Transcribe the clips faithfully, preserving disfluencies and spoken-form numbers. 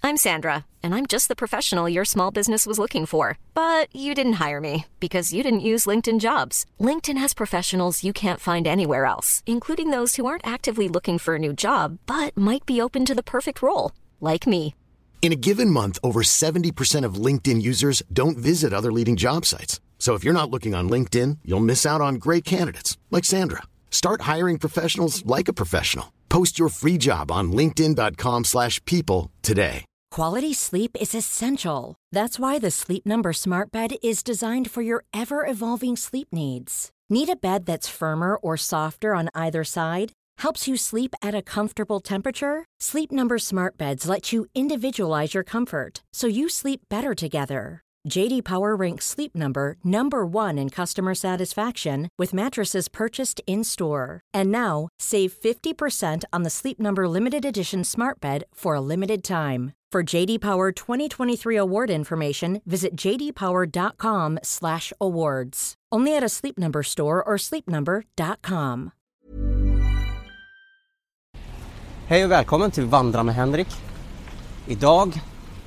I'm Sandra, and I'm just the professional your small business was looking for. But you didn't hire me because you didn't use LinkedIn Jobs. LinkedIn has professionals you can't find anywhere else, including those who aren't actively looking for a new job, but might be open to the perfect role, like me. In a given month, over seventy percent of LinkedIn users don't visit other leading job sites. So if you're not looking on LinkedIn, you'll miss out on great candidates like Sandra. Start hiring professionals like a professional. Post your free job on linkedin dot com slash people today. Quality sleep is essential. That's why the Sleep Number Smart Bed is designed for your ever-evolving sleep needs. Need a bed that's firmer or softer on either side? Helps you sleep at a comfortable temperature? Sleep Number Smart Beds let you individualize your comfort so you sleep better together. J D Power ranks Sleep Number number one in customer satisfaction with mattresses purchased in-store. And now, save fifty percent on the Sleep Number Limited Edition Smart Bed for a limited time. For J D Power twenty twenty-three award information, visit j d power dot com slash awards. Only at a Sleep Number store or sleep number dot com. Hej och välkommen till Vandra med Henrik. Idag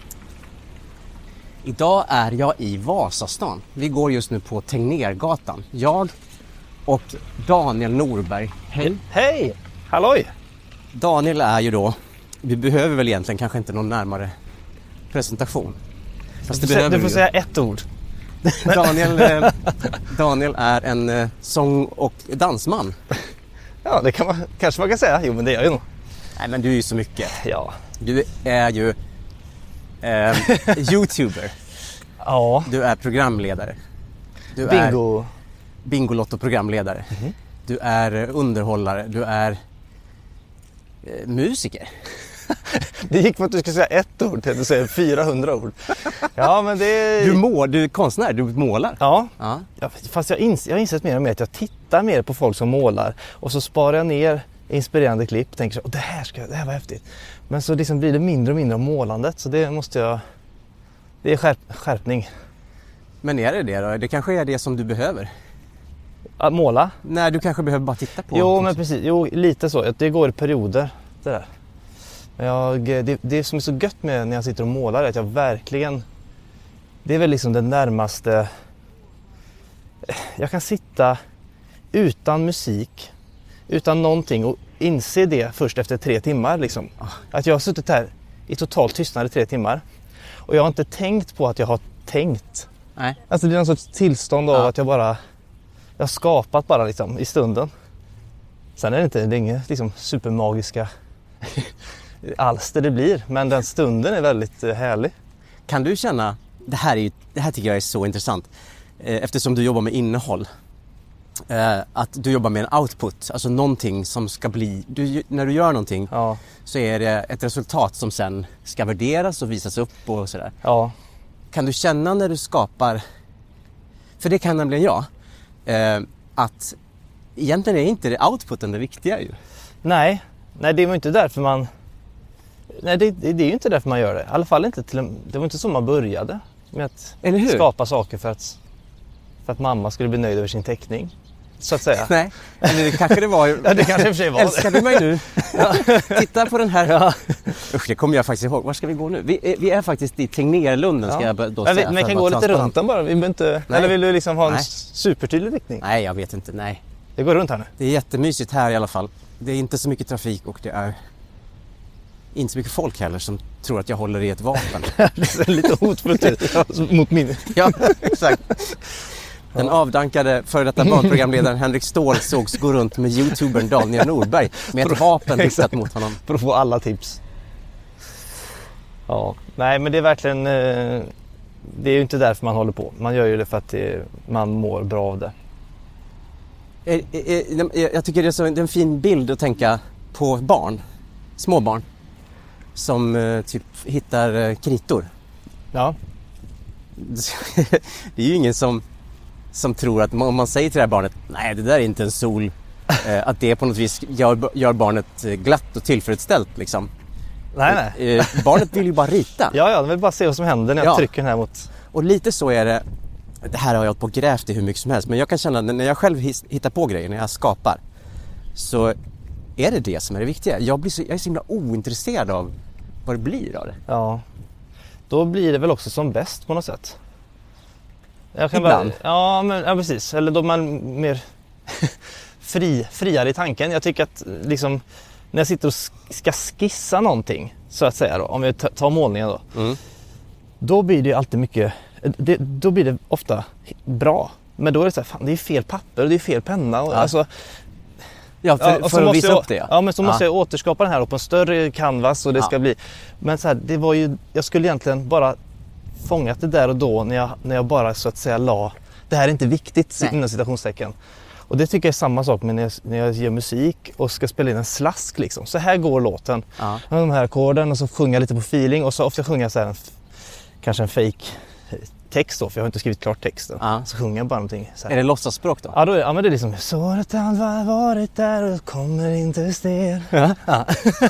Idag är jag i Vasastan. Vi går just nu på Tegnérgatan. Jag och Daniel Norberg. Hej. Hej! Halloj! Daniel är ju då, vi behöver väl egentligen kanske inte någon närmare presentation. Fast du, det får, du får ju. säga ett ord. Daniel, eh, Daniel är en eh, sång- och dansman. Ja, det kan man, kanske man kan säga. Jo, men det är jag ju nog. Nej, men du är ju så mycket. Ja. Du är ju eh, YouTuber. Ja. Du är programledare. Du Bingo. är Bingolotto-programledare. Mm-hmm. Du är underhållare. Du är eh, musiker. Det gick för att du skulle säga ett ord till att du säger fyrahundra ord. Ja, men det är... Du, må, du är konstnär, du målar. Ja, ja. ja fast jag, ins, jag har insett mer och mer att jag tittar mer på folk som målar. Och så sparar jag ner inspirerande klipp och tänker så, det här ska det här var häftigt. Men så liksom blir det mindre och mindre om målandet, så det måste jag... Det är skärp, skärpning. Men är det det då? Det kanske är det som du behöver. Att måla? Nej, du kanske behöver bara titta på. Jo, men precis. Jo, lite så. Det går i perioder, det där. Men jag, det, det som är så gött med när jag sitter och målar är att jag verkligen... Det är väl liksom det närmaste... Jag kan sitta utan musik, utan någonting och inse det först efter tre timmar. Liksom. Att jag har suttit här i total tystnad i tre timmar. Och jag har inte tänkt på att jag har tänkt. Nej. Alltså det är någon sorts tillstånd av ja. att jag bara... Jag har skapat bara liksom i stunden. Sen är det inte, det är inget liksom supermagiska alster det blir. Men den stunden är väldigt härlig. Kan du känna, det här, är ju, det här tycker jag är så intressant. Eh, eftersom du jobbar med innehåll. Eh, att du jobbar med en output. Alltså någonting som ska bli, du, när du gör någonting ja. så är det ett resultat som sen ska värderas och visas upp och sådär. Ja. Kan du känna när du skapar, för det kan nämligen jag, eh, att egentligen är inte det outputen det viktiga ju. Nej, nej det var inte därför man, nej det, det, det är ju inte därför man gör det. I alla fall inte till en, det var inte så man började med att Eller hur? skapa saker för att, för att mamma skulle bli nöjd över sin teckning. Så att säga. Nej, eller det kanske det var. Ja, det kanske i och för sig var. Älskar du mig nu? Ja. Titta på den här. Ja. Usch, det kommer jag faktiskt ihåg. Var ska vi gå nu? Vi är, vi är faktiskt i Tegnérlunden, ja. Ska jag då men säga. Vi, men kan gå lite runt den bara. Vi inte, eller vill du liksom ha en Nej. supertydlig riktning? Nej, jag vet inte. Nej. Det går runt här nu. Det är jättemysigt här i alla fall. Det är inte så mycket trafik och det är inte så mycket folk heller som tror att jag håller i ett vapen. Det är lite hotfullt mot min. Ja, exakt. Den avdankade före detta barnprogramledaren Henrik Ståhl sågs gå runt med YouTubern Daniel Norberg med ett vapen riktat mot honom. För att få alla tips. Ja, nej men det är verkligen, det är ju inte därför man håller på. Man gör ju det för att det, man mår bra av det. Jag tycker det är, så, det är en fin bild att tänka på barn, små barn som typ hittar kritor. Ja. Det är ju ingen som som tror att om man säger till det här barnet, nej det där är inte en sol, eh, att det på något vis gör, gör barnet glatt och tillfredsställt liksom. Nej, nej. Eh, barnet vill ju bara rita. Ja, ja, jag vill bara se vad som händer när jag ja. trycker den här mot... Och lite så är det, det här har jag på grävt i hur mycket som helst, men jag kan känna när jag själv hittar på grejer, när jag skapar, så är det det som är det viktiga. Jag, blir så, jag är så himla ointresserad av vad det blir av det. Ja, då blir det väl också som bäst på något sätt. Jag kan Ibland? Bara, ja, men, ja, precis. Eller då man mer fri, friare i tanken. Jag tycker att liksom, när jag sitter och ska skissa någonting, så att säga då, om vi tar målningen då, mm. då blir det alltid mycket, det, då blir det ofta bra. Men då är det så här, fan, det är fel papper och det är fel penna. Och, ja. Alltså, ja, för, ja, för att visa jag, upp det. Ja, ja men så ja. måste jag återskapa den här på en större canvas och det ja. ska bli. Men så här, det var ju, jag skulle egentligen bara fångat det där och då när jag, när jag bara så att säga la, det här är inte viktigt inom citationstecken. Och det tycker jag är samma sak med när jag, när jag gör musik och ska spela in en slask liksom. Så här går låten. Ja. De här ackorden och så sjunger jag lite på feeling och så ofta sjunger jag så här en, kanske en fake text då, för jag har inte skrivit klart texten. Ja. Så sjunger jag bara någonting så här. Är det låtsasspråk då? Ja, då är, ja men det är liksom såret allt har varit där och kommer inte ner. Ja. Ja.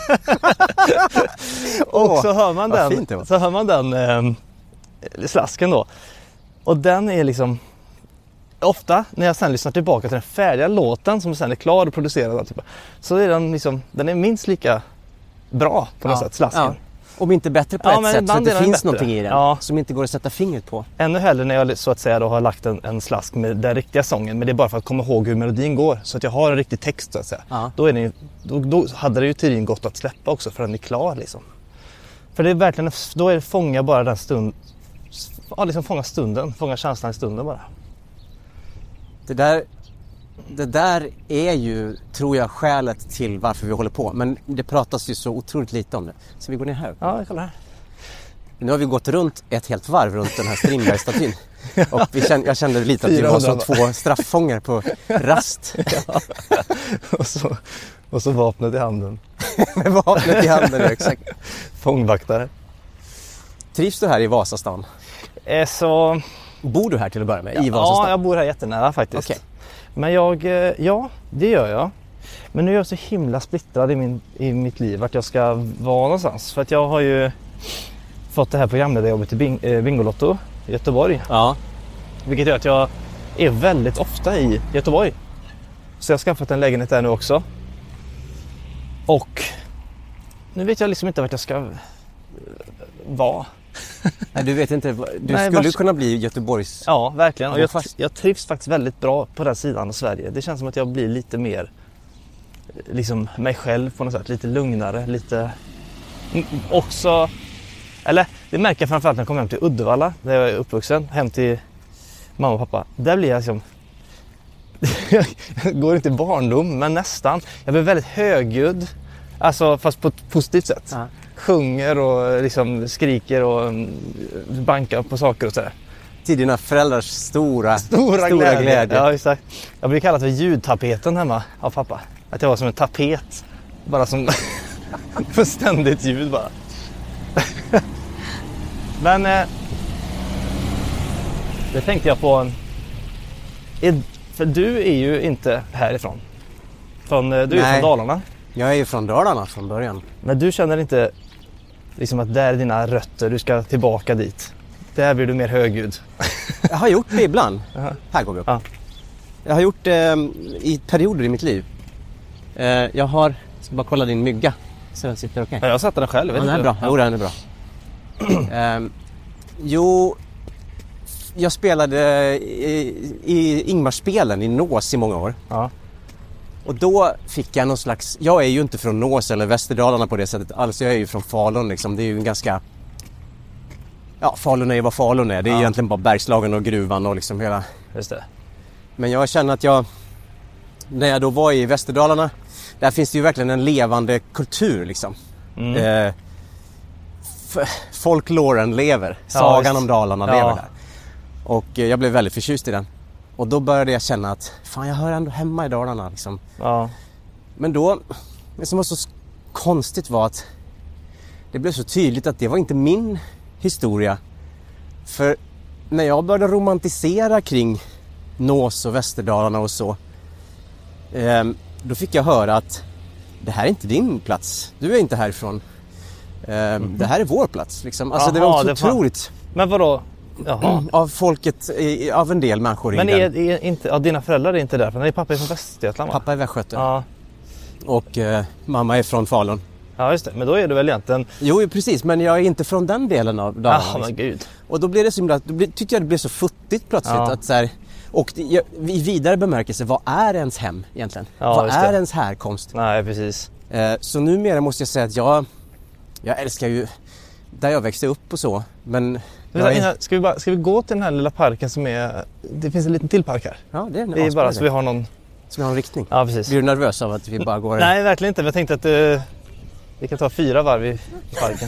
Och så hör man den, så hör man den eh, slasken då. Och den är liksom ofta när jag sen lyssnar tillbaka till den färdiga låten som sen är klar och producerad typ, så är den liksom, den är minst lika bra på något ja. sätt, slasken. Ja. Om inte bättre på ja, ett sätt, så att det finns bättre. Någonting i den ja. som inte går att sätta fingret på. Ännu hellre när jag så att säga då har lagt en, en slask med den riktiga sången, men det är bara för att komma ihåg hur melodin går, så att jag har en riktig text så att säga. Ja. Då, är det, då, då hade det ju tydligen gått att släppa också för den är klar liksom. För det är verkligen, då är det fånga bara den stund, ja liksom fånga stunden, fånga känslan i stunden bara. Det där, det där är ju, tror jag, skälet till varför vi håller på. Men det pratas ju så otroligt lite om det. Så vi går ner här. Ja, jag kollar här. Nu har vi gått runt ett helt varv runt den här Strindberg-statyn. Ja. Och vi kände, jag kände lite att vi var som två strafffångar på rast. Ja. Och, så, och så vapnet i handen. Med vapnet i handen, ja, exakt. Fångvaktare. Trivs du här i Vasastan? Eh, så... Bor du här till att börja med? Ja, i Vasastan? Ja, jag bor här jättenära faktiskt. Okay. Men jag, ja, det gör jag. Men nu är jag så himla splittrad i, min, i mitt liv vart jag ska vara någonstans. För att jag har ju fått det här programledarjobbet i Bing, eh, Bingolotto i Göteborg. Ja. Vilket gör att jag är väldigt ofta i Göteborg. Så jag har skaffat en lägenhet där nu också. Och nu vet jag liksom inte vart jag ska vara. Nej, du vet inte, du Nej, skulle vars... kunna bli Göteborgs... Ja, verkligen. Och jag, jag trivs faktiskt väldigt bra på den sidan av Sverige. Det känns som att jag blir lite mer liksom mig själv på något sätt. Lite lugnare, lite... Också... Eller, det märker jag framförallt när jag kommer hem till Uddevalla, där jag är uppvuxen. Hem till mamma och pappa. Där blir jag liksom... jag går inte i barndom, men nästan. Jag blir väldigt högljudd. Alltså, fast på ett positivt sätt. Ja. Sjunger och liksom skriker och bankar på saker och sådär. Till dina föräldrars stora, stora, stora glädje. glädje. Ja, exakt. Jag blir kallad för ljudtapeten hemma av pappa. Att jag var som en tapet. Bara som för ständigt ljud bara. Men eh, det tänkte jag på. Är, för du är ju inte härifrån. Från, du är ju från Dalarna. Jag är ju från Dalarna från början. Men du känner inte liksom att där är dina rötter, du ska tillbaka dit. Där blir du mer högljudd. Jag har gjort det ibland. Uh-huh. Här går vi upp. Uh. Jag har gjort det eh, i perioder i mitt liv. Eh, jag har, jag ska bara kolla din mygga. Så den sitter okej. Okay. Ja, jag satte den själv. Ja, den är bra. Jo, den är bra. eh, jo, jag spelade i, i Ingmarsspelen i Nås i många år. Ja. Och då fick jag någon slags... Jag är ju inte från Nås eller Västerdalarna på det sättet. Alltså jag är ju från Falun liksom. Det är ju en ganska... Ja, Falun är ju vad Falun är. Det är ja. egentligen bara Bergslagen och gruvan och liksom hela... Just det. Men jag känner att jag... När jag då var i Västerdalarna... Där finns det ju verkligen en levande kultur liksom. Mm. Eh, f- folkloren lever. Sagan ja, om Dalarna ja. lever där. Och eh, jag blev väldigt förtjust i den. Och då började jag känna att fan, jag hör ändå hemma i Dalarna liksom. Ja. Men då, det som var så konstigt var att det blev så tydligt att det var inte min historia. För när jag började romantisera kring Nås och Västerdalarna och så, eh, då fick jag höra att det här är inte din plats. Du är inte härifrån. Eh, mm. Det här är vår plats liksom. Alltså Aha, det var så det otroligt. Men vadå? Jaha. Av folket, av en del människor. Men är, är inte, ja, dina föräldrar är inte där, för nej, pappa är från Västergötland, va? Pappa är västgöte. Ja. Och eh, mamma är från Falun. Ja, just det. Men då är det väl egentligen... Jo, precis. Men jag är inte från den delen av Dalarna. Ja, liksom. men gud. Och då blir det så himla... Då blir, tyckte jag det blev så futtigt plötsligt. Ja. Att så här, och det, jag, i vidare bemärkelse, vad är ens hem egentligen? Ja, vad just är det. ens härkomst? Nej, precis. Eh, så numera måste jag säga att jag... Jag älskar ju där jag växte upp och så. Men... Jag är... Ska, vi bara, ska vi gå till den här lilla parken som är... Det finns en liten till park här. Ja, det är, det är bara så vi har någon... Så vi har en riktning. Ja, precis. Blir du nervös av att vi bara går... Nej, verkligen inte. Jag tänkte att uh, vi kan ta fyra varv i parken.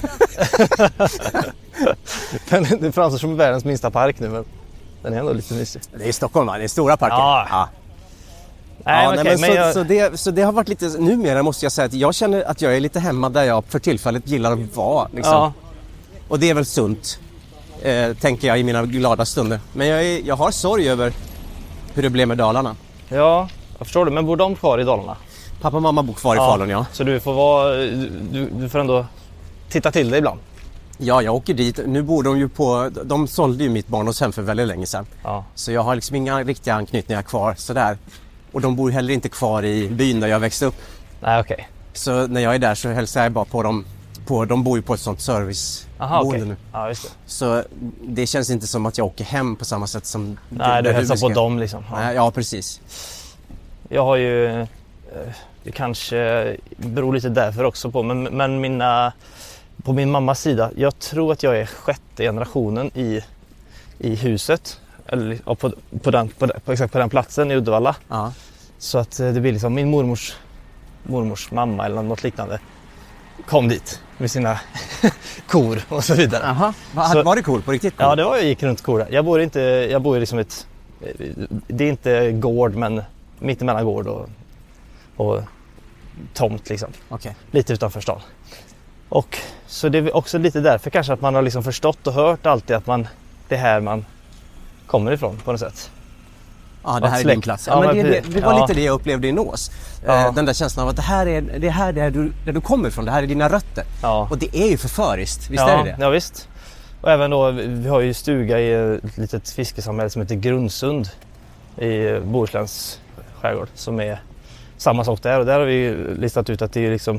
Den, det framstår som världens minsta park nu, men den är ändå lite mysig. Det är i Stockholm, va? Det är stora parken. Ja. ja. Nej, ja, okay, nej, men men så, jag... så, det, så det har varit lite... Numera måste jag säga att jag känner att jag är lite hemma där jag för tillfället gillar att vara. Liksom. Ja. Och det är väl sunt, eh, tänker jag i mina glada stunder. Men jag, är, jag har sorg över hur det blev med Dalarna. Ja, jag förstår det. Men bor de kvar i Dalarna? Pappa och mamma bor kvar ja. i Falun, ja. Så du får vara... Du, du får ändå titta till det ibland? Ja, jag åker dit. Nu bor de ju på... De sålde ju mitt barndomshem för väldigt länge sedan. Ja. Så jag har liksom inga riktiga anknytningar kvar sådär. Och de bor heller inte kvar i byn där jag växte upp. Nej, okej. Okay. Så när jag är där så hälsar jag bara på dem. På, de bor ju på ett sånt serviceboende okay. nu. Ja, just det. Så det känns inte som att jag åker hem på samma sätt som... Nej, det, du hälsar ska... på dem liksom. Ja. Nej, ja, precis. Jag har ju... Det kanske beror lite därför också på. Men, men mina... På min mammas sida, jag tror att jag är sjätte generationen i, i huset. Eller ja, på, på, den, på, på, exakt på den platsen i Uddevalla. Ja. Så att det blir liksom min mormors, mormors mamma eller något liknande kom dit med sina kor och så vidare. Aha. Var, så, var det cool på riktigt? Cool? Ja, det var jag gick runt kor där. Jag bor inte, jag bor i liksom ett, det är inte gård men mitt emellan gård och, och tomt liksom. Okay. Lite utanför stan. Och så det är också lite därför kanske att man har liksom förstått och hört alltid att man, det här man kommer ifrån på något sätt. Ja, det här är din plats. Ja, ja, men men det, det, det var ja. lite det jag upplevde i Nås. Ja. Den där känslan av att det här är det här där du, där du kommer ifrån, det här är dina rötter. Ja. Och det är ju förföriskt, visst ja, är det det? Ja, visst. Och även då, vi har ju stuga i ett litet fiskesamhälle som heter Grundsund i Bohusläns skärgård som är samma sak där. Och där har vi listat ut att det är liksom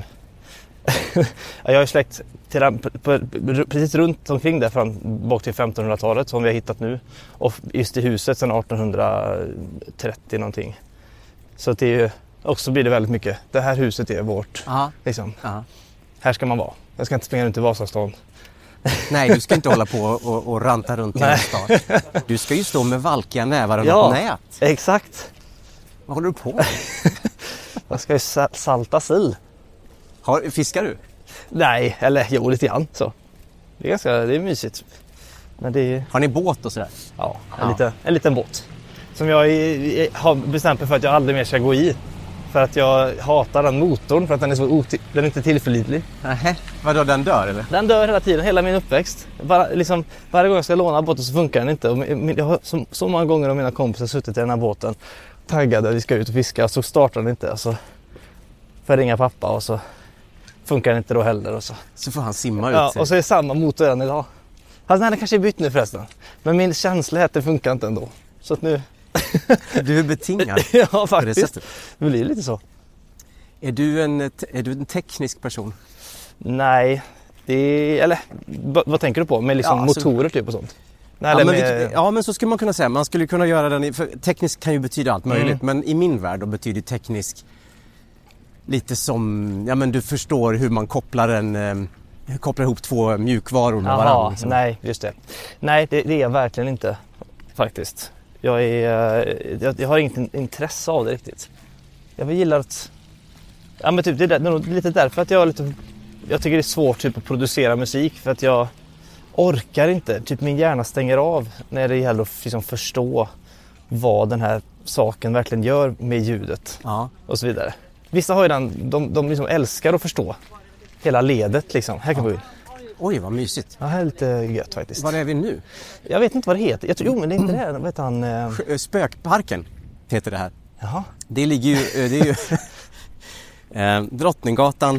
jag har släkt till den, på, på, precis runt omkring där fram bak till femtonhundratalet som vi har hittat nu. Och just i huset sedan artonhundratrettio någonting. Så det är ju, också blir det väldigt mycket. Det här huset är vårt. Aha. Liksom. Aha. Här ska man vara. Jag ska inte springa runt i Vasastan. Nej, du ska inte hålla på och, och ranta runt i en stad. Du ska ju stå med valkiga nävar och ja, något nät. Exakt. Vad håller du på med? Jag ska ju salta sill. Har, fiskar du? Nej, eller jo, lite grann så. Det är ganska, det är mysigt. Men det är... Har ni båt och sådär? Ja, en, ja. Liten, en liten båt. Som jag är, har bestämt mig för att jag aldrig mer ska gå i. För att jag hatar den motorn för att den är så oti- den är inte tillförlitlig. Nähä, vadå, den dör eller? Den dör hela tiden, hela min uppväxt. Bara, liksom, varje gång jag ska låna båten så funkar den inte. Och jag har så, så många gånger av mina kompisar suttit i den här båten taggade, vi ska ut och fiska, så startar den inte. Alltså, får jag ringa pappa och så funkar den inte då heller. Och så, så får han simma ut ja, sig. och så är det samma motor än idag. Alltså, den kanske är bytt nu förresten. Men min känsla är att det funkar inte ändå. Så att nu... Du är betingad. Ja, faktiskt. Det blir lite så. Är du en, är du en teknisk person? Nej, det är, eller b- vad tänker du på? Med liksom ja, alltså, motorer typ och sånt? Nej, ja, men med... vi, ja, men så skulle man kunna säga. Man skulle kunna göra den i, för teknisk kan ju betyda allt möjligt. Mm. Men i min värld då betyder teknisk lite som, ja men du förstår hur man kopplar en, eh, kopplar ihop två mjukvaror med Aha, varandra. Liksom. Nej, just det. Nej, det, det är jag verkligen inte faktiskt. Jag, är, jag, jag har inget intresse av det riktigt. Jag gillar att... Ja, men typ, det är nog lite därför att jag, lite, jag tycker det är svårt typ, att producera musik. För att jag orkar inte. Typ min hjärna stänger av när det gäller att liksom, förstå vad den här saken verkligen gör med ljudet. Ja. Och så vidare. Vissa har ju den, de, de liksom älskar att förstå hela ledet. Liksom. Här kan vi gå in. Oj, vad mysigt. Ja, här är lite gött faktiskt. Var är vi nu? Jag vet inte vad det heter. Jag tror, jo, men det är inte det här. Vad heter han? Eh... Spökparken heter det här. Jaha. Det ligger ju... Det är ju eh, Drottninggatan,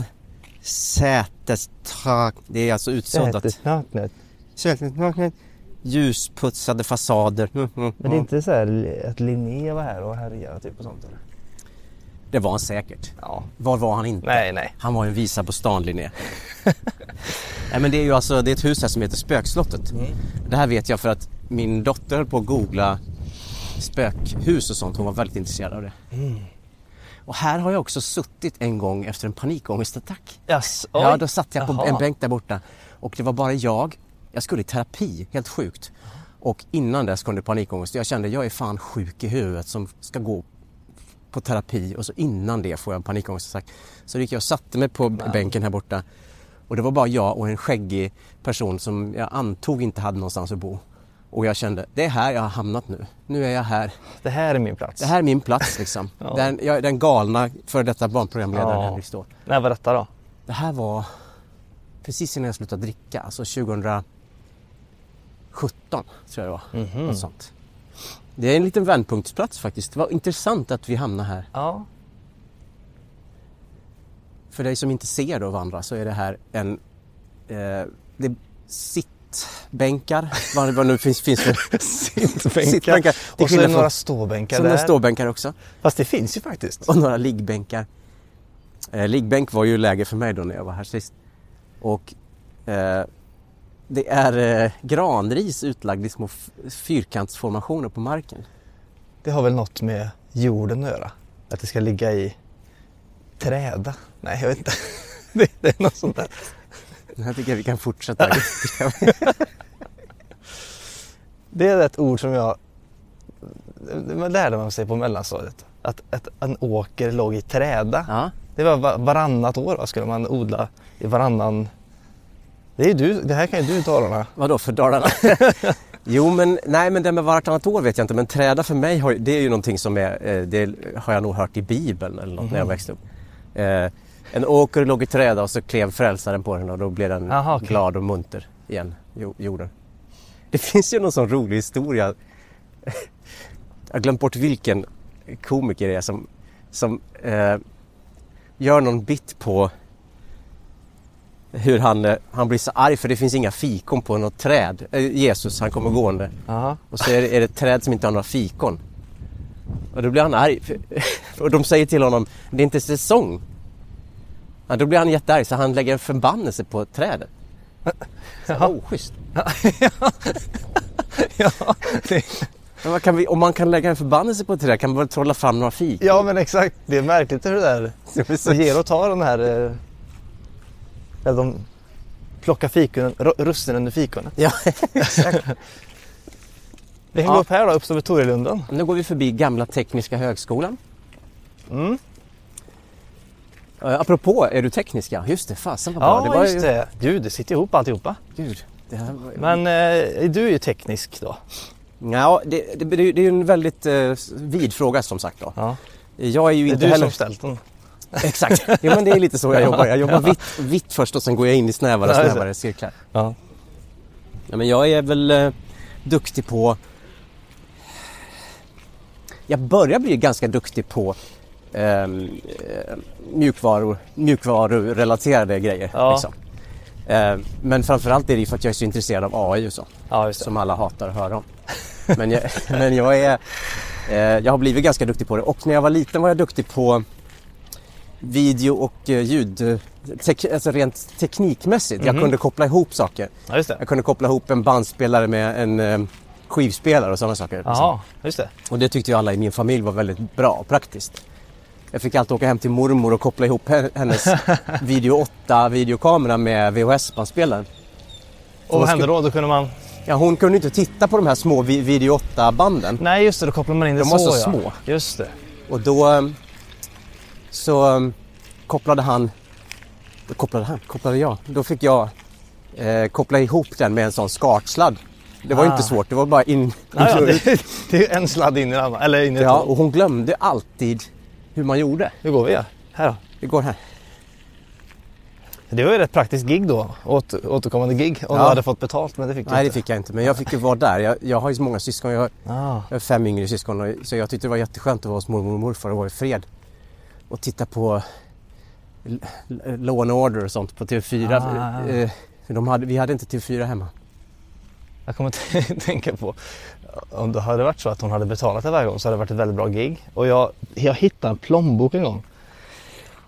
Sätestak. Det är alltså utsuddat. Sätestaknet. Sätestaknet. Ljusputsade fasader. Mm, mm, men det är inte så här att Linné var här och härjade typ och sånt eller? Det var han säkert. Ja. Var var han inte? Nej, nej. Han var en visa på stan, Linné. Nej, men det är ju alltså, det är ett hus här som heter Spökslottet. Mm. Det här vet jag för att min dotter höll på att googla spökhus och sånt. Hon var väldigt intresserad av det. Mm. Och här har jag också suttit en gång efter en panikångestattack. Yes. Ja, då satt jag på Jaha. en bänk där borta. Och det var bara jag. Jag skulle i terapi, helt sjukt. Och innan dess kom det panikångest. Jag kände, jag är fan sjuk i huvudet som ska gå på terapi. Och så innan det får jag en panikångestattack. Så gick jag och satte mig på ja. bänken här borta. Och det var bara jag och en skäggig person som jag antog inte hade någonstans att bo. Och jag kände, det är här jag har hamnat nu. Nu är jag här. Det här är min plats. Det här är min plats liksom. ja. den, jag, den galna för detta barnprogramledaren ja. Henrik Ståhl. När var detta då? Det här var precis innan jag slutade dricka. Alltså tjugohundrasjutton tror jag det var. Mm-hmm. Något sånt. Det är en liten vändpunktsplats faktiskt. Det var intressant att vi hamnar här. Ja. För dig som inte ser då varandra så är det här en eh, det är sittbänkar. Vad, vad nu finns, finns det? Sittbänkar. Sittbänkar. Det och så är det några ståbänkar där. Några ståbänkar också. Fast det finns ju faktiskt. Och några liggbänkar. Eh, liggbänk var ju läge för mig då när jag var här sist. Och eh, det är eh, granris utlagd i små f- fyrkantsformationer på marken. Det har väl något med jorden att göra? Att det ska ligga i träda? Nej, jag vet inte. det, det är något sånt där. Jag tycker vi kan fortsätta. Det är ett ord som jag man lärde man sig på mellanstadiet. Att, att en åker låg i träda. Ja. Det var varannat år, va? Skulle man odla i varannan. Det är du, det här kan ju du Dalarna. Vadå för Dalarna? Jo men, nej men det med varannat år vet jag inte. Men träda för mig, har, det är ju någonting som är, det har jag nog hört i Bibeln eller något mm. när jag växte upp. Eh, en åker låg i träda och så klev frälsaren på den och då blev den Aha, okay. glad och munter igen, jorden. Det finns ju någon sån rolig historia. Jag har glömt bort vilken komiker det är som, som eh, gör någon bit på hur han, han blir så arg för det finns inga fikon på något träd. Eh, Jesus, han kommer gående. Aha. Och så är det, är det ett träd som inte har några fikon. Och då blir han arg. Och de säger till honom, det är inte säsong. Ja, då blir han jättearg så han lägger en förbannelse på trädet. Jaha. Oh, schysst. ja, ja det... Men man kan, om man kan lägga en förbannelse på ett träd kan man väl trolla fram några fik. Ja men exakt, det är märkligt hur det där så ger och tar den här eller de plockar fikon, rusten under fikonen. Ja, exakt. Vi kan ja. gå upp här då, upp över Torgelunden. Nu går vi förbi gamla tekniska högskolan. Mm. Uh, apropå, är du tekniska? Just det, fasen vad bra. Ja, det var just ju... det. Gud, det sitter ihop alltihopa. Gud, det här var... Men eh, du är ju teknisk då. Ja, det, det, det är ju en väldigt eh, vid fråga som sagt då. Ja. Jag är ju det är inte du heller... som ställt den. Exakt, ja, men det är lite så jag jobbar. Jag jobbar vitt, vitt först och sen går jag in i snävare och snävare cirklar. Ja. Ja, men jag är väl eh, duktig på... Jag börjar bli ganska duktig på eh, mjukvaror, mjukvarurelaterade grejer. Ja. Liksom. Eh, men framförallt är det för att jag är så intresserad av A I och så. Ja, just det. Som alla hatar att höra om. Men jag, men jag är... Eh, jag har blivit ganska duktig på det. Och när jag var liten var jag duktig på video och eh, ljud, te- alltså rent teknikmässigt. Mm-hmm. Jag kunde koppla ihop saker. Ja, just det. Jag kunde koppla ihop en bandspelare med en eh, skivspelare och sådana saker. Jaha, just det. Och det tyckte ju alla i min familj var väldigt bra och praktiskt. Jag fick alltid åka hem till mormor och koppla ihop hennes video åtta videokamera med V H S-bandspelaren. Och vad hände då? Då kunde man... Ja, hon kunde inte titta på de här små video åtta-banden. Nej, just det. Då kopplar man in det de så, var så ja. små. Just det. Och då så kopplade han... Då kopplade han? Kopplade jag? Då fick jag eh, koppla ihop den med en sån skartsladd. Det var ah. inte svårt, det var bara in... Ah, ja, det, det är en sladd in i den, eller in i ja, och hon glömde alltid hur man gjorde. Hur går vi? Ja? Här då? Vi går här. Det var ju ett praktiskt gig då, åter, återkommande gig, om ja. du hade fått betalt, men det fick du Nej, inte. det fick jag inte, men jag fick ju vara där. Jag, jag har ju så många syskon, jag har, ah. jag har fem yngre syskon, och, så jag tyckte det var jätteskönt att vara hos mormor och morfar och vara i fred. Och titta på Law and Order och sånt på T V fyra. Ah. Eh, de hade, vi hade inte T V fyra hemma. Jag kommer att tänka på, om det hade varit så att hon hade betalat det varje gång så hade det varit ett väldigt bra gig. Och jag, jag hittade en plånbok en gång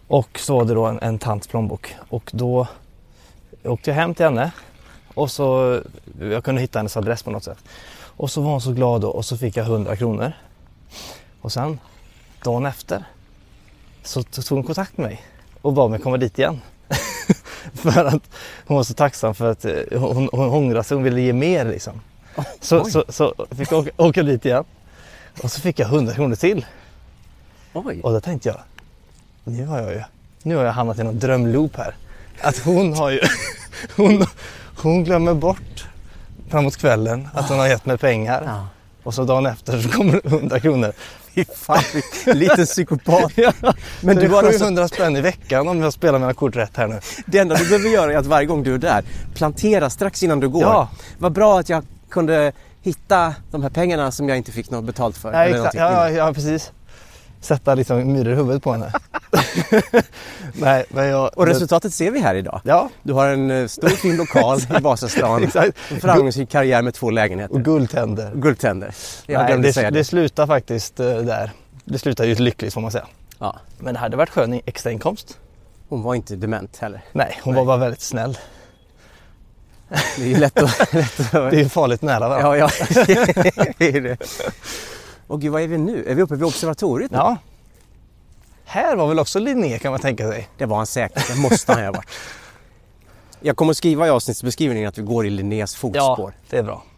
Och så var det då en, en tants plånbok. Och då åkte jag hem till henne. Och så, jag kunde hitta hennes adress på något sätt. Och så var hon så glad då och så fick jag hundra kronor. Och sen, dagen efter, så tog hon kontakt med mig. Och bad mig komma dit igen. För att hon var så tacksam för att hon, hon ångrade sig, hon ville ge mer liksom. Så, så, så fick jag åka, åka dit igen. Och så fick jag hundra kronor till. Oj. Och då tänkte jag, nu har jag ju, nu har jag hamnat i någon drömloop här. Att hon har ju, hon, hon glömmer bort framåt kvällen att hon har gett mig pengar. Ja. Och så dagen efter så kommer det hundra kronor. Fy fan, lite psykopat. Ja, Men så du det har är alltså, sjuhundra spänn i veckan om jag spelar mina kort rätt här nu. det enda du behöver göra är att varje gång du är där, plantera strax innan du går. Ja. Vad bra att jag kunde hitta de här pengarna som jag inte fick något betalt för. Ja, eller exakt. någonting Ja, innan. ja, precis. Sätta liksom myror i huvudet på henne. Nej, men jag... Och resultatet ser vi här idag. Ja. Du har en eh, stor fin lokal i Vasastan. Exakt. En framgångsrik karriär med två lägenheter. Och guldtänder. Guldtänder. Jag Nej, glömde det, säga det det. slutar faktiskt uh, där. Det slutar ju lyckligt får man säga. Ja. Men det hade varit skön extra inkomst. Hon var inte dement heller. Nej, hon Nej. var bara väldigt snäll. Det är ju lätt att... lätt att... Det är ju farligt nära va? Ja, ja. Det är det. Och gud, vad är vi nu? Är vi uppe vid observatoriet nu? Ja. Här var väl också Linné kan man tänka sig. Det var han säkert. Det måste han ha varit. Jag kommer att skriva i avsnittsbeskrivningen att vi går i Linnés fotspår. Ja, det är bra.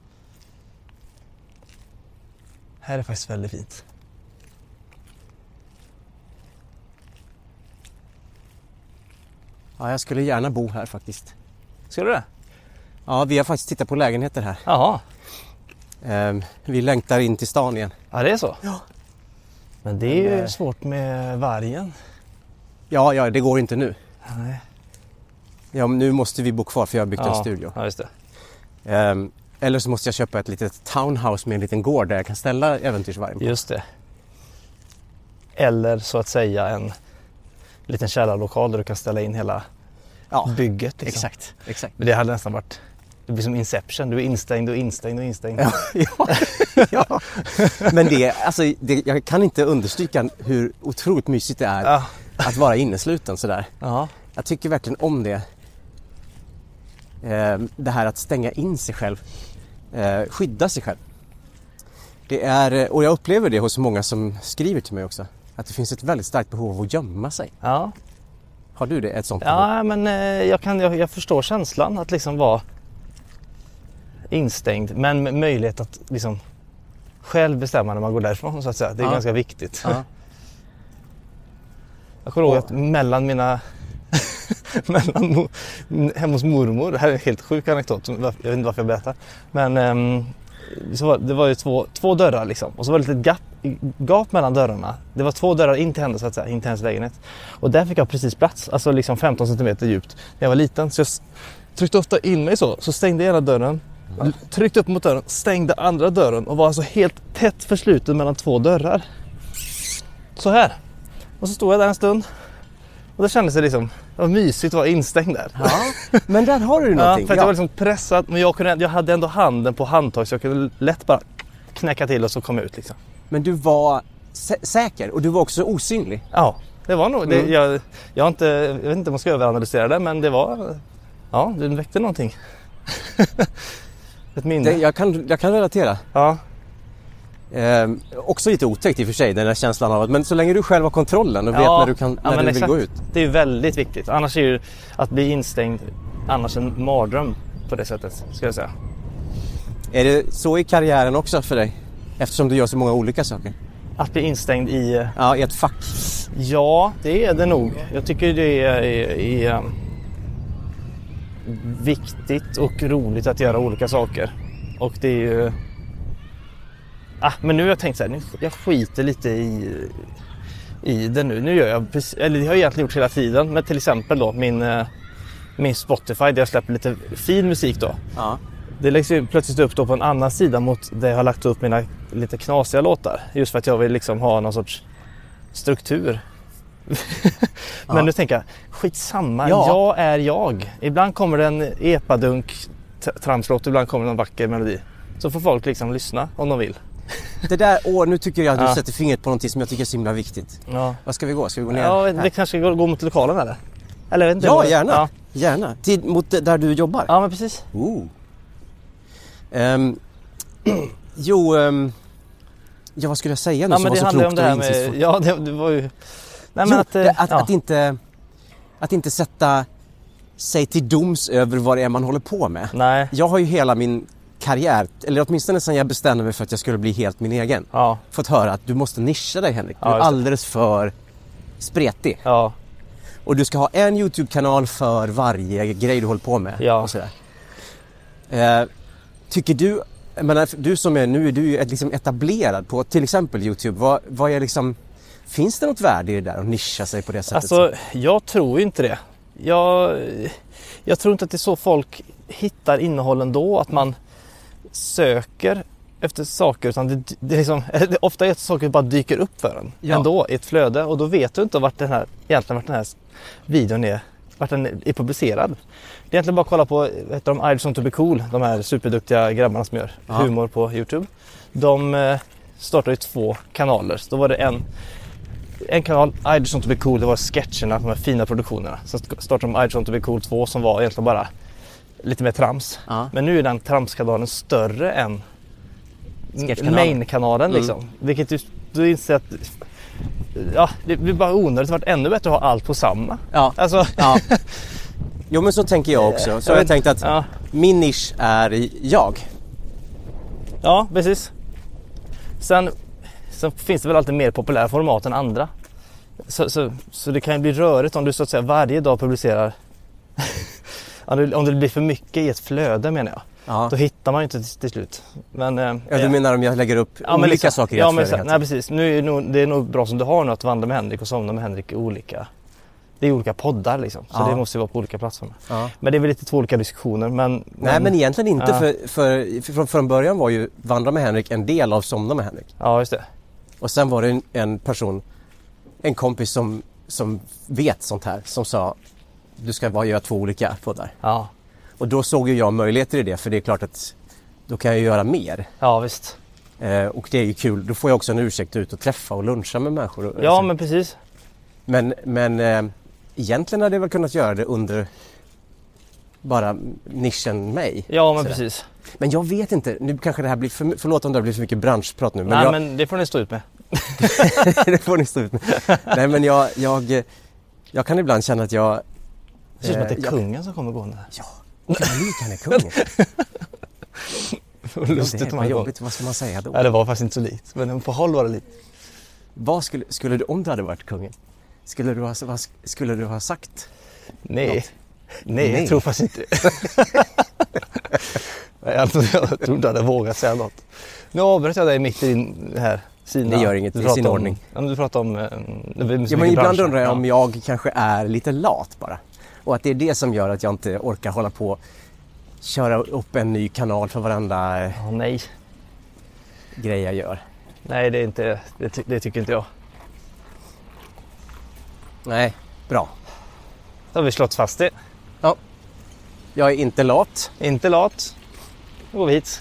Här är faktiskt väldigt fint. Ja, jag skulle gärna bo här faktiskt. Ska du det? Ja, vi har faktiskt tittat på lägenheter här. Jaha. Ehm, vi längtar in till stan igen. Ja, det är så? Ja. Men det är ju Men, eh, svårt med vargen. Ja, ja, det går inte nu. Nej. Ja, men nu måste vi bo kvar för jag har byggt Ja, en studio. ja, just det. Ehm, eller så måste jag köpa ett litet townhouse med en liten gård där jag kan ställa äventyrsvargen på. Just det. Eller så att säga en liten källarlokal där du kan ställa in hela Ja, bygget. Liksom. exakt. exakt. Men det hade nästan varit, det blir som Inception, du är instängd och instängd och instängd. Ja, ja, ja. Men det, alltså, det, jag kan inte understryka hur otroligt mysigt det är Ja. att vara innesluten sådär. Ja. Jag tycker verkligen om det. Eh, det här att stänga in sig själv. Eh, skydda sig själv. Det är, och jag upplever det hos många som skriver till mig också. Att det finns ett väldigt starkt behov av att gömma sig. Ja. Har du det? Ett sånt behov? Ja, men eh, jag, kan, jag, jag förstår känslan att liksom vara instängd. Men med möjlighet att liksom själv bestämma när man går därifrån så att säga. Det är Ja. ganska viktigt. Ja. Jag kommer ihåg Ja. att mellan mina... mellan mo, hemma hos mormor, det här är en helt sjuk anekdot, jag vet inte varför jag berättar. Men um, så var, det var ju två, två dörrar liksom. Och så var det ett litet gap, gap mellan dörrarna. Det var två dörrar in till henne så att säga, in till hennes lägenhet. Och där fick jag precis plats, alltså liksom femton centimeter djupt. När jag var liten så jag tryckte ofta in mig så, så stängde jag ena dörren. Tryckte upp mot dörren, stängde andra dörren och var alltså helt tätt försluten mellan två dörrar. Så här. Och så stod jag där en stund. Och det kändes det liksom, det var mysigt att vara instängd där. Ja, men där har du Ja, någonting. för att Ja. jag var liksom pressad, men jag, kunde, jag hade ändå handen på handtag så jag kunde lätt bara knäcka till och så komma ut liksom. Men du var sä- säker och du var också osynlig. Ja, det var nog, Mm. det, jag, jag, har inte, jag vet inte om man ska överanalysera det, men det var, ja, det väckte någonting. Ett minne. Det, jag, kan, jag kan relatera. Ja, Eh, också lite otäckt i och för sig, den där känslan av att, men så länge du själv har kontrollen och vet ja, när du, kan, ja, när men du vill exakt. gå ut. Det är ju väldigt viktigt. Annars är ju att bli instängd annars en mardröm på det sättet, ska jag säga. Är det så i karriären också för dig? Eftersom du gör så många olika saker. Att bli instängd i... Ja, i ett fack. Ja, det är det nog. Jag tycker det är, är, är viktigt och roligt att göra olika saker. Och det är ju... Ah, men nu har jag tänkt så här, nu, jag skiter lite i, i det nu. Nu gör jag, precis, eller det har jag egentligen gjort hela tiden. Men till exempel då min, eh, min Spotify där jag släpper lite fin musik då. Ja. Det läggs ju plötsligt upp då på en annan sida mot där jag har lagt upp mina lite knasiga låtar. Just för att jag vill liksom ha någon sorts struktur. Men Ja. nu tänker jag, skitsamma, Ja. jag är jag. Ibland kommer det en epadunk t- tramslåt, ibland kommer det en vacker melodi. Så får folk liksom lyssna om de vill. Det där, åh, nu tycker jag att du Ja. sätter fingret på någonting som jag tycker är så himla viktigt. Ja. Vad ska vi gå? Ska vi gå ner? Ja, här? vi kanske går, går mot lokalen eller? Eller jag vet inte. Ja, vad- gärna. Ja. Gärna. Till, mot det- där du jobbar? ja, men precis. Oh. Ehm, jo, um, ja vad skulle jag säga nu Ja, som men var det så handlar klokt om det här och med... insiktsfullt? Ja, det, det var ju... Nej, men Jo, att... eh, det, att, ja. att, inte, att inte sätta sig till doms över vad det är man håller på med. Nej. Jag har ju hela min karriär, eller åtminstone sedan jag bestämde mig för att jag skulle bli helt min egen, Ja, fått höra att du måste nischa dig, Henrik. Du Ja, är just det. alldeles för spretig. ja, Och du ska ha en YouTube-kanal för varje grej du håller på med. Ja. Och sådär. Eh, tycker du, jag menar, du som är nu är du ju liksom etablerad på till exempel YouTube. Vad, vad är liksom, finns det något värde i det där att nischa sig på det sättet? alltså jag tror ju inte det. Jag, jag tror inte att det är så folk hittar innehåll ändå, att man söker efter saker, utan det, det är liksom, det, ofta är det saker som bara dyker upp för en Ja. ändå i ett flöde, och då vet du inte vart den här, egentligen vart den här videon är, vart den är publicerad. Det är egentligen bara att kolla på, vad heter de, I Just Want To Be Cool, de här superduktiga grabbarna som gör Ja. humor på YouTube. De eh, startade ju två kanaler. Så då var det en En kanal, I Just Want To Be Cool, det var sketcherna, de här fina produktionerna. Sen startade de I Just Want To Be Cool två som var egentligen bara lite mer trams. Ja. Men nu är den tramskanalen större än Sketchkanalen. main-kanalen liksom. Mm. Vilket du, du inser att ja, det blir bara onödigt. Det har varit ännu bättre att ha allt på samma. Ja. Alltså, Ja. Jo, men så tänker jag också. Så Jag har jag vet- tänkt att ja. min nisch är i- jag. ja, precis. Sen, sen finns det väl alltid mer populära format än andra. Så, så, så det kan ju bli rörigt om du så att säga varje dag publicerar. om, det, om det blir för mycket i ett flöde, menar jag. Ja. Då hittar man ju inte till, till slut. Men, eh, Ja, du menar om jag lägger upp ja, men olika liksom, saker i ja, ett men, flöde, så- helt Nej, precis. Nu är det, nog, det är nog bra som du har nu, att vandra med Henrik och somna med Henrik i olika. Det är olika poddar liksom. Så Ja. det måste ju vara på olika plattformar. Ja. Men det är väl lite två olika diskussioner. Men, Nej, men egentligen inte. Ja. För, för, för från, från början var ju Vandra med Henrik en del av Somna med Henrik. Ja, just det. Och sen var det en, en person, en kompis som, som vet sånt här, som sa du ska bara göra två olika poddar. Ja, Och då såg ju jag möjligheter i det, för det är klart att då kan jag göra mer. ja visst. Eh, och det är ju kul. Då får jag också en ursäkt ut och träffa och luncha med människor. Och, Ja, alltså. men precis. Men, men eh, egentligen hade jag väl kunnat göra det under bara nischen mig. Ja, men Sådär. precis. Men jag vet inte, nu kanske det här blir för, förlåt om det blir för mycket branschprat nu. Men Nej, jag, men det får ni stå ut med. det får ni stå ut med. Nej, men jag, jag, jag kan ibland känna att jag... Det ser ut som att det är jag- kungen som kommer gående. Ja, Kanik, han är kungen. Lustigt det om var han går. jobbigt, vad ska man säga då? Nej, det var faktiskt inte så likt. Men på håll var det likt. Vad skulle, skulle du, om du hade varit kungen, skulle du ha, vad skulle du ha sagt? Nej. Något? Nej, Nej. jag tror faktiskt inte. Nej, alltså, jag tror inte jag hade vågat säga något. Nu avbröt jag dig mitt i din här sina. Det gör inget, Du i pratar sin om- ordning. Ja, men du pratar om... eh, det blir så Ja, men mycket ibland branscher. undrar jag om Ja. jag kanske är lite lat bara. Och att det är det som gör att jag inte orkar hålla på och köra upp en ny kanal för varenda eh, Ja, nej. grej jag gör. Nej, det är inte... Det, ty- det tycker inte jag. Nej, bra. Då har vi slått fast det. Jag är inte lat. Inte lat. Då går vi hit.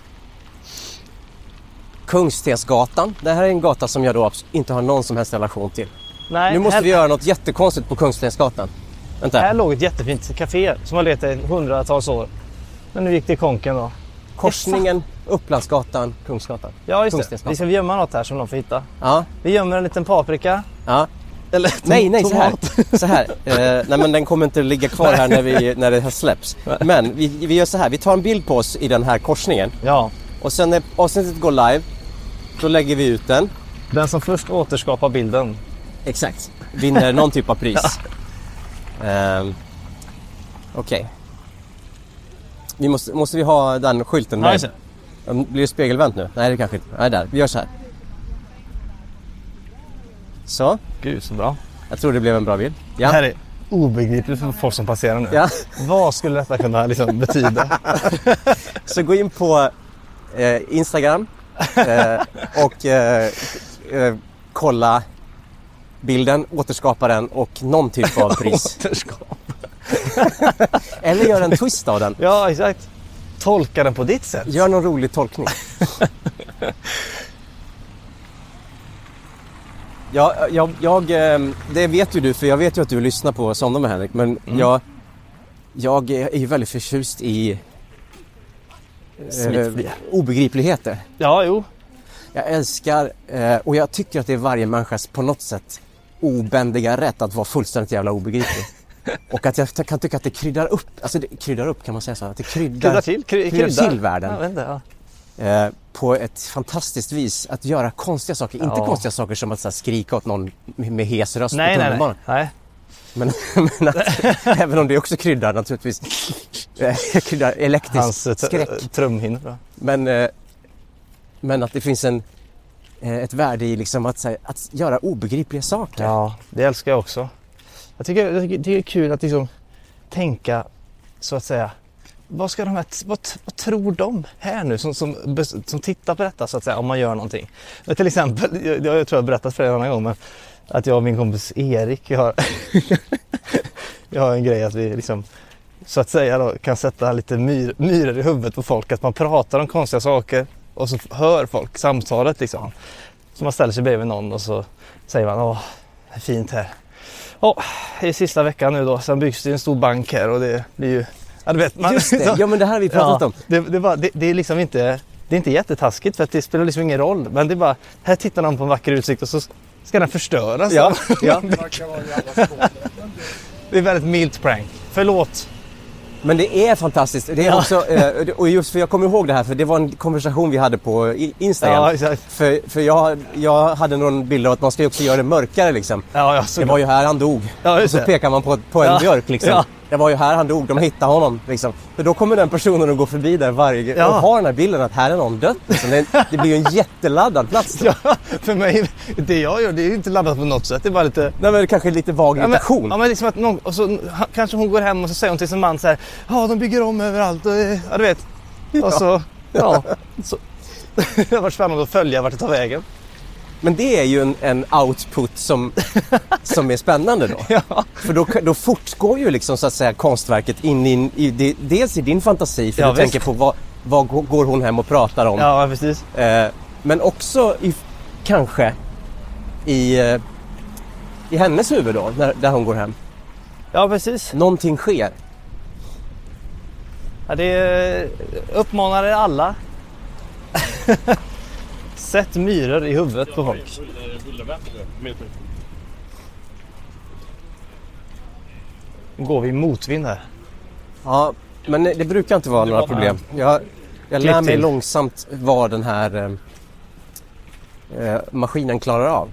Kungstensgatan. Det här är en gata som jag då abs- inte har någon som helst relation till. Nej, Nu måste här, vi göra något jättekonstigt på Kungstensgatan. Vänta. här låg ett jättefint café som har letat i hundratals år. Men nu gick det i konken då. Korsningen, Upplandsgatan, Kungsgatan. Ja, just det. Kungstensgatan. Vi ska gömma något här som de får hitta. Ja, Vi gömmer en liten paprika. ja. Eller Nej, nej, så här. tomat. Så här. Eh, nej, men den kommer inte ligga kvar här när, vi, när det här släpps. Men vi, vi gör så här. Vi tar en bild på oss i den här korsningen. Ja, Och sen när avsnittet går live, då lägger vi ut den. den som först återskapar bilden. Exakt. Vinner någon typ av pris. Ehm, Okej. Vi måste, måste vi ha den skylten Ja, med? just det. Blir det spegelvänt nu? Nej, det kanske inte. Nej, där. Vi gör så här. Så. Gud, så bra. Jag tror det blev en bra bild. Det här Ja. är obegripligt för folk som passerar nu. Ja. Vad skulle detta kunna liksom betyda? Så gå in på eh, Instagram eh, och eh, eh, kolla bilden, återskapa den och någon typ av pris. Återskap. Eller gör en twist av den. Ja, exakt. Tolka den på ditt sätt. Gör någon rolig tolkning. Ja, jag, jag, det vet ju du, för jag vet ju att du lyssnar på Somna med Henrik. Men mm. jag, jag är ju väldigt förtjust i eh, obegripligheter. Ja, jo. Jag älskar, eh, och jag tycker att det är varje människas på något sätt obändiga rätt att vara fullständigt jävla obegriplig. Och att jag kan tycka att det kryddar upp, alltså det kryddar upp kan man säga så, att det kryddar, kryddar till, kry, kryddar. kryddar till världen. Ja, vänta, ja. Eh, på ett fantastiskt vis att göra konstiga saker, inte ja. konstiga saker som att så här, skrika åt någon med, med hes röst nej, på nej, nej, nej. Men, men att, även om det också kryddar naturligtvis kryddar elektrisk hans skräck. Hans trumhinnor. Men, eh, men att det finns en ett värde i liksom att, här, att göra obegripliga saker. Ja, det älskar jag också. Jag tycker, jag tycker det är kul att liksom tänka så att säga, vad ska de här, vad, vad tror de här nu som, som, som tittar på detta så att säga, om man gör någonting. Men till exempel, jag, jag tror jag har berättat för er en annan gång, men att jag och min kompis Erik, vi har, vi har en grej att vi liksom så att säga då, kan sätta lite myr, myror i huvudet på folk, att man pratar om konstiga saker och så hör folk samtalet liksom. Så man ställer sig bredvid någon och så säger man, åh, det är fint här. Åh, det är sista veckan nu då, sen byggs det en stor bank här och det blir ju... Ja, du vet, man, just det, ja men det här har vi pratat ja, om. Det, det, bara, det, det är liksom inte, det är inte jättetaskigt för att det spelar liksom ingen roll. Men det är bara, här tittar någon på en vacker utsikt och så ska den förstöras. Ja, ja. Det är väldigt milt prank. Förlåt. Men det är fantastiskt. Det är ja. också, och just för jag kommer ihåg det här, för det var en konversation vi hade på Instagram. Ja, exakt. För, för jag, jag hade någon bild av att man ska ju också göra det mörkare liksom. Ja, ja, det var ju här han dog. Ja, och så det. pekar man på, på en ja. björk liksom. Ja. Det var ju här han dog, de hittade honom liksom. För då kommer den personen att gå förbi där varje ja. och ha den här bilden att här är någon dött liksom. det, det blir ju en jätteladdad plats då. Ja, för mig, det jag gör, det är ju inte laddat på något sätt. Det är bara lite... Nej, men det är kanske lite vag irritation. Ja, men, ja, men liksom att någon, och så kanske hon går hem och så säger hon till sin man så här, ja, de bygger om överallt och, ja, du vet. Och så, ja, så. Det har varit spännande att följa vart det tar vägen. Men det är ju en, en output som, som är spännande då. Ja. För då, då fortgår ju liksom så att säga konstverket in i, i, i dels i din fantasi, för ja, du visst. tänker på vad, vad går hon hem och pratar om. Ja, precis. Eh, men också i, kanske i, eh, i hennes huvud då, när, där hon går hem. Ja, precis. Någonting sker. Ja, det uppmanar er alla. Sätt myror i huvudet på folk. Nu går vi motvind här. Ja, men det brukar inte vara några problem. Jag, jag lär mig långsamt vad den här eh, maskinen klarar av.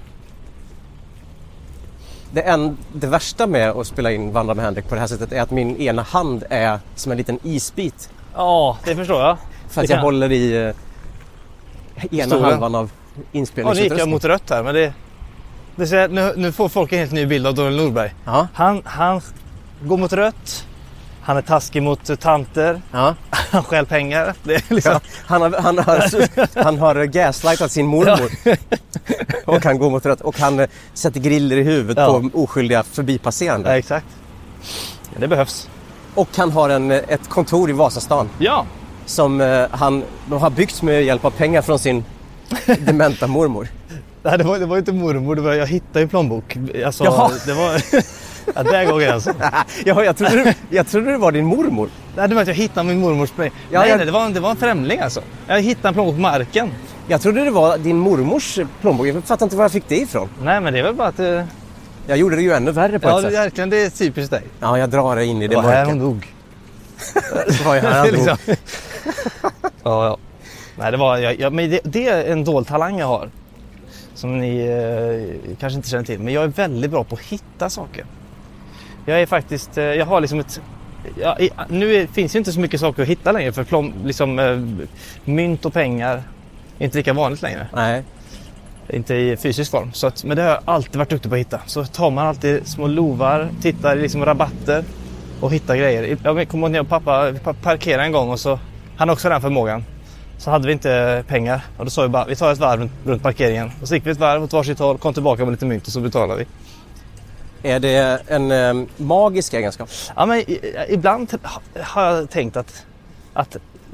Det, en, det värsta med att spela in Vandra med Henrik på det här sättet är att min ena hand är som en liten isbit. Ja, det förstår jag. För att jag håller i eh, ena Stora. halvan av inspelningsutrustningen. Ja, nu gick jag mot rött här, men det, det säger, nu, nu får folk en helt ny bild av Daniel Norberg. Ja. Han, han går mot rött. Han är taskig mot tanter. Ja. Han stjäl pengar. Det är liksom... ja. han, har, han, har, han har gaslightat sin mormor. Ja. Och han går mot rött. Och han sätter griller i huvudet ja. på oskyldiga förbipasserande. Ja, exakt. Ja, det behövs. Och han har en, ett kontor i Vasastan. Ja. Som eh, han har byggt med hjälp av pengar från sin dementa mormor. Nej, det var, det var inte mormor. Det var, jag hittade ju plånbok. Alltså, Jaha. Det var... Ja, där går gränsen. Ja, jag trodde, du, jag trodde det var din mormor. Nej, det var att jag hittade min mormors pengar. Ja, nej, jag... nej, det var, det var en främling alltså. Jag hittade en plånbok på marken. Jag trodde det var din mormors plånbok. Jag fattar inte var jag fick det ifrån. Nej, men det är väl bara att... Uh... Jag gjorde det ju ännu värre på ja, ett sätt. Ja, verkligen. Det är typiskt dig. Ja, jag drar det in i det, det mörka. Här hon dog. Det var ju här han dog. liksom. ja, ja. Nej, det var... Jag, jag, men det, det är en dold talang jag har. Som ni eh, kanske inte känner till. Men jag är väldigt bra på att hitta saker. Jag är faktiskt, jag har liksom ett, ja, nu är, finns ju inte så mycket saker att hitta längre för plom, liksom, eh, mynt och pengar är inte lika vanligt längre. Nej. Inte i fysisk form. Så att, men det har jag alltid varit duktig på att hitta. Så tar man alltid små lovar, tittar i liksom rabatter och hittar grejer. Jag kommer ihåg när jag och pappa parkerade en gång och så, han också den förmågan. Så hade vi inte pengar och då sa vi bara, vi tar ett varv runt, runt parkeringen. Och så gick vi ett varv åt varsitt håll, kom tillbaka med lite mynt och så betalade vi. Är det en eh, magisk egenskap? Ja, men ibland har jag tänkt att, att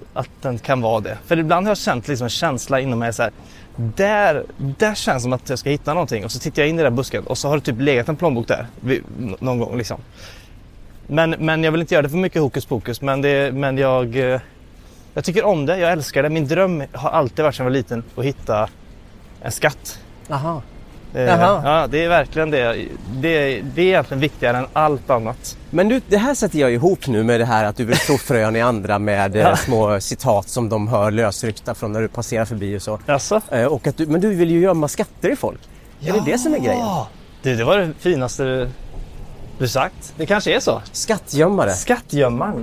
att den kan vara det. För ibland har jag känt liksom en känsla inom mig så här, där, där känns som att jag ska hitta någonting. Och så tittar jag in i den busken och så har det typ legat en plånbok där vid, någon gång liksom. Men, men jag vill inte göra det för mycket hokus pokus, men, det, men jag, jag tycker om det, jag älskar det. Min dröm har alltid varit sedan jag var liten att hitta en skatt. Aha. Eh, ja, det är verkligen det. det. Det är egentligen viktigare än allt annat. Men du, det här sätter jag ihop nu med det här att du vill slå frön i andra med ja. små citat som de hör lösryckta från när du passerar förbi och så. Jaså? Eh, och att du, men du vill ju gömma skatter i folk. Ja. Är det det som är grejen? Det, det var det finaste du sagt. Det kanske är så. Skattgömmare. Skattgömmaren.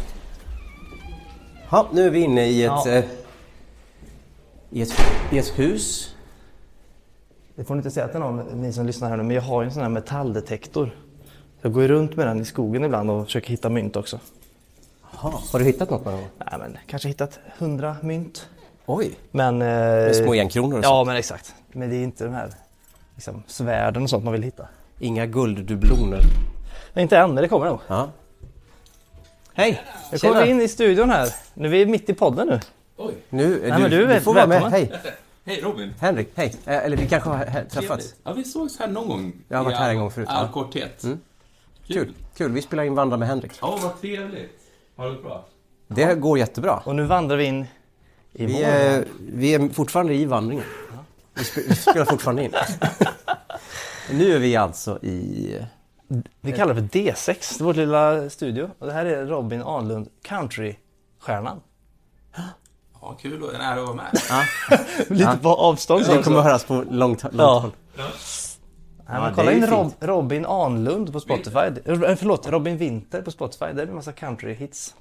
Ja, nu är vi inne i ett, ja. eh, i ett, i ett hus. Det får ni inte säga till någon, ni som lyssnar här nu, men jag har ju en sån här metalldetektor. Jag går runt med den i skogen ibland och försöker hitta mynt också. Jaha, har du hittat något någon gång? Nej, men kanske hittat hundra mynt. Oj, men, eh, med små enkronor och ja, sånt. Ja, men exakt. Men det är inte de här liksom, svärden och sånt man vill hitta. Inga gulddubloner. Nej, inte än, men det kommer nog. Ja. Hej! Nu kommer vi in i studion här. Nu är vi mitt i podden nu. Oj. Nu, Nej, du, men du, du får vara med. Hej! Hej Robin. Henrik, hej. Eller vi kanske har här, träffats. Ja, vi sågs här någon gång. Jag har varit här en gång förut. All korthet. Mm. Kul. Kul. Kul. Vi spelar in Vandra med Henrik. Ja, vad trevligt. Har det bra? Det ja. går jättebra. Och nu vandrar vi in i vi är, vi är fortfarande i vandringen. Ja. Vi, sp- vi spelar fortfarande in. Nu är vi alltså i... Vi kallar det för D sex, det är vårt lilla studio. Och det här är Robin Ahnlund, country-stjärnan. Ja, kul och en ära att vara med. Ja. Lite ja. på avstånd. Det kommer höras på långt, långt ja. håll. Ja. Ja, men kolla in Rob, Robin Ahnlund på Spotify. R- förlåt, Robin Winter på Spotify. Där är en massa country-hits.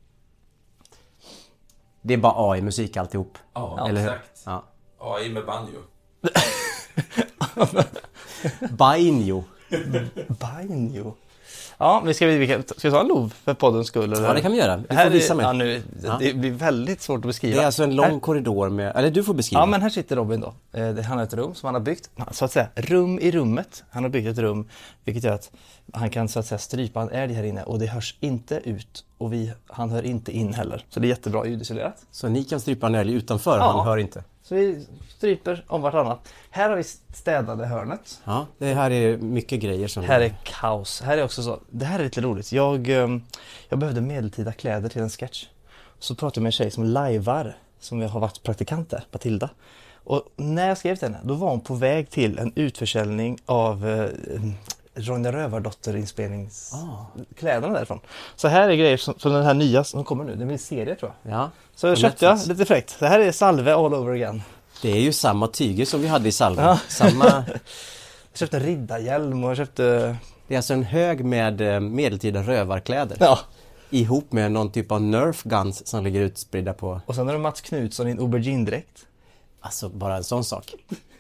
Det är bara A I-musik alltihop. Ja, eller exakt. Ja. A I med banjo. Banjo. Banjo. Ja, vi ska, vi ska, ska vi ta en lov för poddens skull? Eller? Ja, det kan vi göra. Du här får visa mig. Ja, nu, ja. Det blir väldigt svårt att beskriva. Det är alltså en lång här, korridor med... Eller du får beskriva. Ja, men här sitter Robin då. Han har ett rum som han har byggt. Så att säga, rum i rummet. Han har byggt ett rum, vilket gör att han kan så att säga strypa en älg här inne. Och det hörs inte ut. Och vi, han hör inte in heller. Så det är jättebra ljudisolerat. Så ni kan strypa en älg utanför, ja. han hör inte. Så vi stryper om vartannat. Här har vi städade hörnet. Ja, det här är mycket grejer som... Här är kaos. Här är också så... Det här är lite roligt. Jag, jag behövde medeltida kläder till en sketch. Så pratade jag med en tjej som lajvar, som jag har varit praktikant där, Matilda. Och när jag skrev till henne, då var hon på väg till en utförsäljning av eh, Ronja Rövardotter-inspelningskläderna ah. därifrån. Så här är grejer som, som den här nya som kommer nu. Det blir en serie, tror jag. Ja. Så jag köpte jag lite fräckt. Det här är Salve all over again. Det är ju samma tyger som vi hade i Salve. Ja. Samma... Jag köpte en riddarhjälm och jag köpte... Det är alltså en hög med medeltida rövarkläder. Ja. Ihop med någon typ av Nerf guns som ligger utspridda på... Och sen är det Mats Knutsson i en aubergine-dräkt. Alltså, bara en sån sak.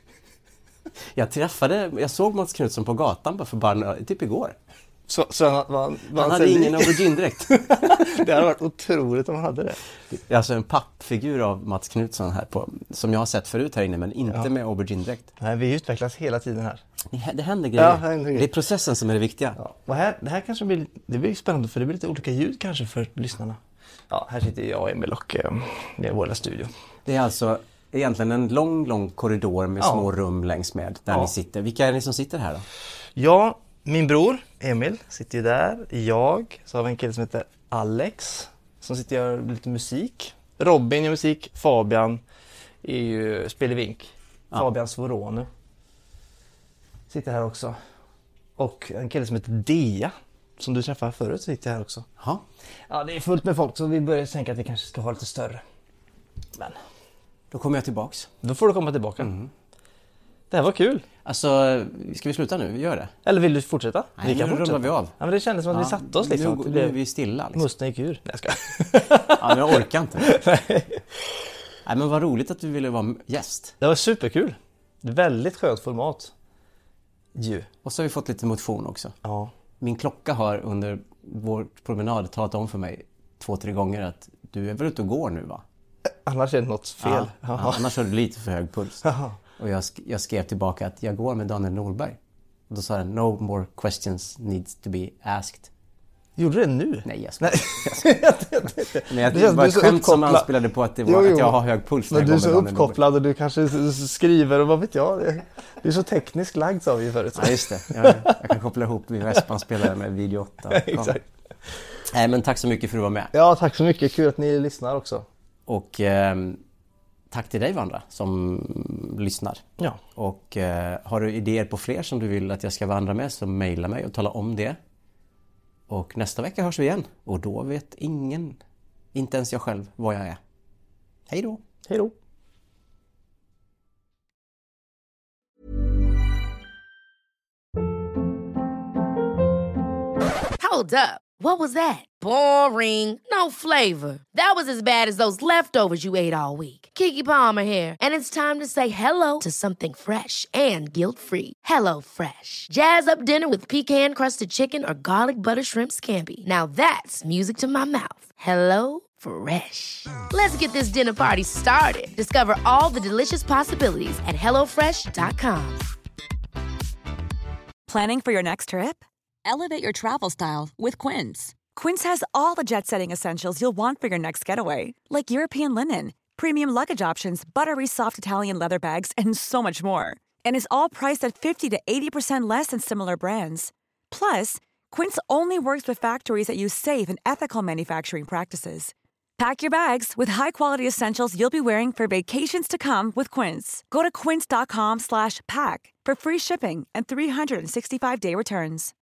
Jag träffade... Jag såg Mats Knutsson på gatan bara för bara typ igår. Så, så han, var, var han hade ingen aubergine-dräkt. Det hade varit otroligt om han hade det. Det är alltså en pappfigur av Mats Knutsson här på, som jag har sett förut här inne, men inte ja. med aubergine-dräkt. Nej, vi utvecklas hela tiden här. Det händer grejer. Ja, det, händer grejer. Det är processen som är det viktiga. Ja. Och här, det här kanske blir, det blir spännande för det blir lite olika ljud kanske för lyssnarna. Ja, här sitter jag och Emil och eh, det är vår studio. Det är alltså egentligen en lång, lång korridor med ja. små rum längs med där ja. ni sitter. Vilka är ni som sitter här då? Ja, min bror Emil sitter ju där. Jag, så har vi en kille som heter Alex som sitter och gör lite musik. Robin gör musik. Fabian är ju spelevink. Ja. Fabian Svoronu sitter här också. Och en kille som heter Dea som du träffade förut sitter här också. Ja. Ja, det är fullt med folk så vi börjar tänka att vi kanske ska ha lite större. Men då kommer jag tillbaks. Då får du komma tillbaka. Mm. Det här var kul. Alltså, ska vi sluta nu? Vi gör det. Eller vill du fortsätta? Nej, vi kan nu rullar vi av. Ja, men det kändes som att ja, vi satte oss liksom. Nu, nu är vi stilla. Liksom. Musten gick ur. Nej, jag ska. Ja, men jag orkar inte. Nej. Nej, men vad roligt att du ville vara gäst. Det var superkul. Det är väldigt skönt format. Ju. Och så har vi fått lite motion också. Ja. Min klocka har under vår promenad talat om för mig två, tre gånger att du är väl ute och går nu, va? Annars är det något fel. Ja, ja, annars har du lite för hög puls. Jaha. Och jag, sk- jag skrev tillbaka att jag går med Daniel Norberg. Och då sa den, no more questions needs to be asked. Gjorde det nu? Nej, jag ska Nej. Men jag, Det det känns- var du är ett så skämt som uppkopplad. anspelade på att, det var, Jo, jo. att jag har hög puls när Men jag du är så kommer dagen. uppkopplad och du kanske s- s- skriver och vad vet jag. Det- Du är så tekniskt lagd sa vi förut. Ja, just det. Jag, jag kan koppla ihop min Vespan-spelare med Video åtta. Exakt. Nej, men tack så mycket för att du var med. Ja, tack så mycket. Kul att ni lyssnar också. Och eh, tack till dig, Vandra, som lyssnar. Ja. Och eh, har du idéer på fler som du vill att jag ska vandra med, så mejla mig och tala om det. Och nästa vecka hörs vi igen. Och då vet ingen, inte ens jag själv, vad jag är. Hej då! Hej då! Hold up. What was that? Boring. No flavor. That was as bad as those leftovers you ate all week. Keke Palmer here, and it's time to say hello to something fresh and guilt-free. Hello Fresh. Jazz up dinner with pecan-crusted chicken or garlic butter shrimp scampi. Now that's music to my mouth. Hello Fresh. Let's get this dinner party started. Discover all the delicious possibilities at hello fresh dot com. Planning for your next trip? Elevate your travel style with Quince. Quince has all the jet-setting essentials you'll want for your next getaway, like European linen, premium luggage options, buttery soft Italian leather bags, and so much more. And is all priced at fifty to eighty percent less than similar brands. Plus, Quince only works with factories that use safe and ethical manufacturing practices. Pack your bags with high-quality essentials you'll be wearing for vacations to come with Quince. Go to quince dot com slash pack for free shipping and three sixty-five day returns.